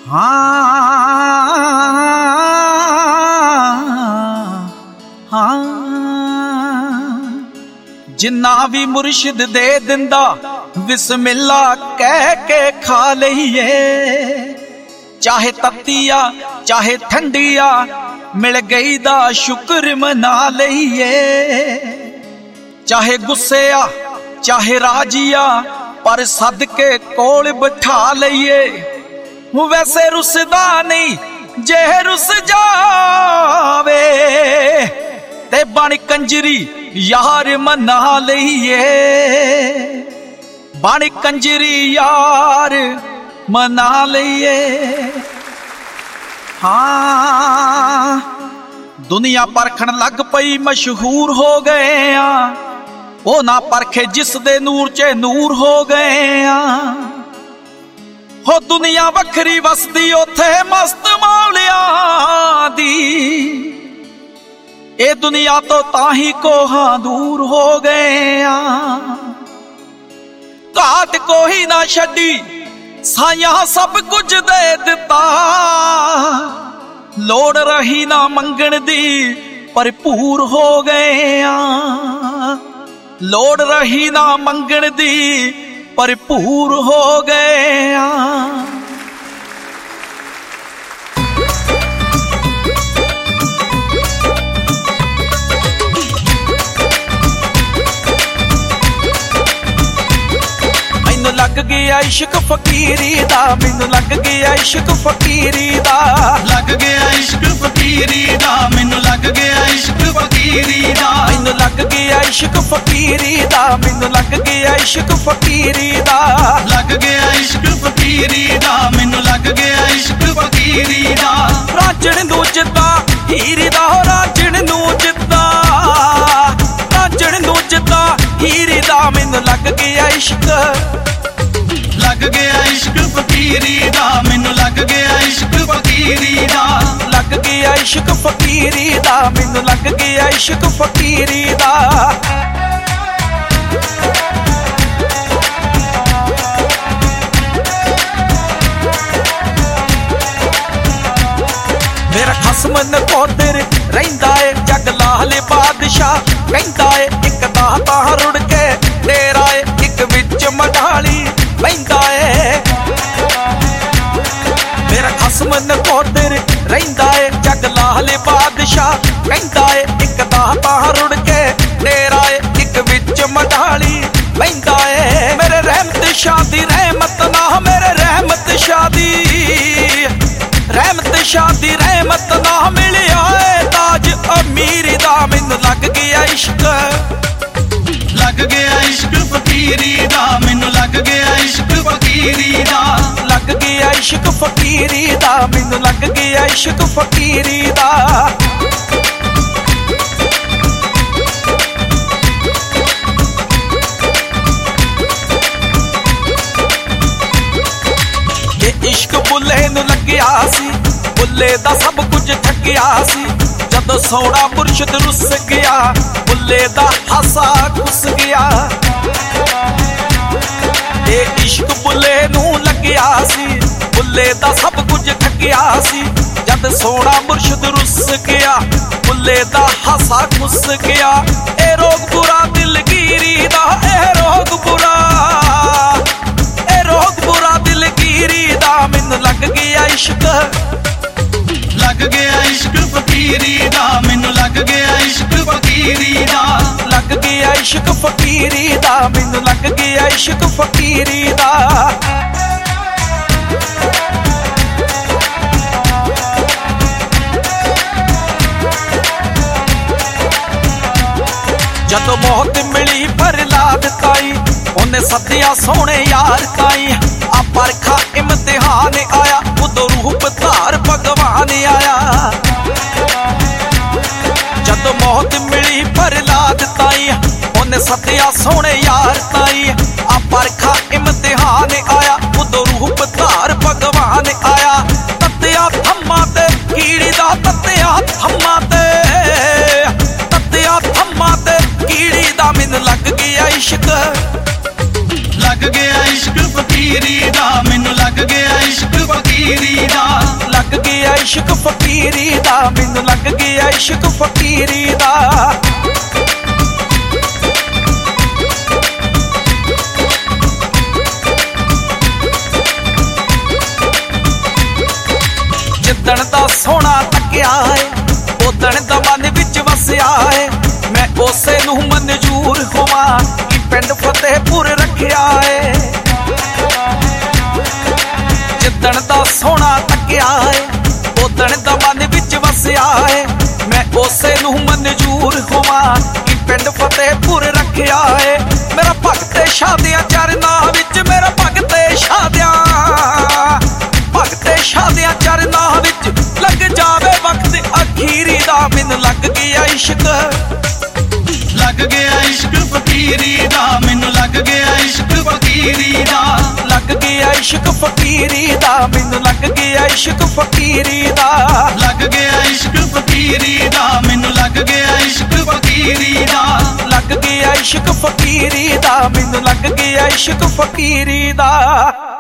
जिन्ना भी मुर्शिद दे दिंदा बिस्मिल्ला कह के खा लईए। चाहे तत्तिया चाहे ठंडिया मिल गई दा शुक्र मना लईए। चाहे गुस्से आ चाहे राजिया पर सदके कोल बिठा लईए। वैसे रुसदा नहीं जे रुस जावे ते बन कंजरी यार मना लईए। बन कंजरी यार मना लईए। हाँ दुनिया परखण लग पई मशहूर हो गए आ। ओ ना परखे जिस दे नूर च नूर हो गए आ। हो दुनिया वखरी वसदी ओथे मस्त मौलिया दी। ए दुनिया तो ताही कोहां दूर हो गए आ। घाट कोई ना छड्डी साया सब कुछ दे दिता। लोड़ रही ना मंगण दी भरपूर हो गए आ। लोड़ रही ना मंगण दी भरपूर हो गए आ। लग गया इश्क फकीरी दा। मैनू लग गया इश्क फकीरी दा। लग गया इश्क फकीरी दा। मैनू लग गया इश्क फकीरी दा। मैनू लग गया इश्क फकीरी दा। मैनू लग गया इश्क फकीरी दा। लग गया इश्क फकीरी दा। मैनू लग गया इश्क फकीरी दा। रांझण नू जिद्दां हीरी दा। हो रांझण नू जिद्दां रांझण नू जिद्दां हीरी दा। मैनू लग गया इश्क लग गया इश्क फकीरी दा। मैनू लग गया इश्क फकीरी दा। लग गया इश्क फकीरी दा। मैनू लग गया इश्क फकीरी दा। मेरा खसम नकोदर रहिंदा है जग लाहले बादशाह कहंदा है। एक दाता रुड़ के तेरा है एक विच मढ़ाली बहिंदा है। मेरा खसम नकोदर रहिंदा है जग लाहले बादशाह कहंदा है। एक दाता रुड़ के तेरा है एक विच मढ़ाली बहिंदा है। मेरे रहमत शादी रहमत ना मेरे रहमत शादी रहमत शादी रहमत ना मिलिया है ताज अमीरी दा। मैनू लग गया इश्क लग गया इश्क फकीरी दा। मैनू लग गया इश्क फकीरी दा। लग गया इश्क फकीरी दा। मैनू लग गया इश्क फकीरी दा। इश्क बुल्ले नू लग्या सी। बुल्ले दा सब कुछ ठग्या सी। जदों सोना मुर्शिद रुस गया बुल्ले दा हासा घुस गया। ये इश्क बुल्ले नू लग्या सी। बुल्ले दा सब कुछ ठग्या सी। जद सोना मुर्शिद रुस गया बुल्ले दा हासा घुस गया। ए रोग बुरा दिलगीरी दा। ए रोग बुरा दिलगीरी दा। मैनू लग गया इश्क लग गया इश्क फकीरी दा। मैनू लग गया इश्क फकीरी दा। लग गया इश्क फकीरी दा। मैनू लग गया इश्क फकीरी दा। जदों मौत मिली फरलाद ताई उन्हें सदिया सोने यार ताई। आ परखा इम्तिहान आया उदों रूप धार भगवान आया। जदों मौत मिली फरलाद ताई उन्हें सदिया सोने यार ताई। आ परखा इम्तिहान आया उदों रूप धार भगवान आया। तत्या थम्मा ते कीड़ी दा। तत्या थम्मा ते कीड़ी दा। मैनू लग गया इश्क लग गया इश्क फकीरी दा। मैनू लग गया इश्क फकीरी दा। इश्क फकीरी दा, मैनू लग गया इश्क फकीरी दा। जिदण दा सोहना तकिया है उदण दा मन विच वसिया है, मैं उसे नूं मंजूर होवां कि पिंड फतेहपुर रखिया है। जिदण दा सोहना तकिया है उदण दा मन विच वसिया है, मैं उसे नूं मंजूर होवां कि पिंड फतेहपुर रखिया है। मेरा भगत शादियां चरनां विच, मेरा भगत शादियां चरनां विच लग जावे वक्त अखीरी दा, मैनू लग गया इश्क, लग गया इश्क फकीरी दा, मैनू लग गया इश्क फकीरी दा। लग गया इश्क फकीरी दा, मैनू लग गया इश्क फकीरी दा। लग गया इश्क फकीरी दा, मैनू लग गया इश्क फकीरी दा। लग गया इश्क फकीरी दा, मैनू लग गया इश्क फकीरी दा।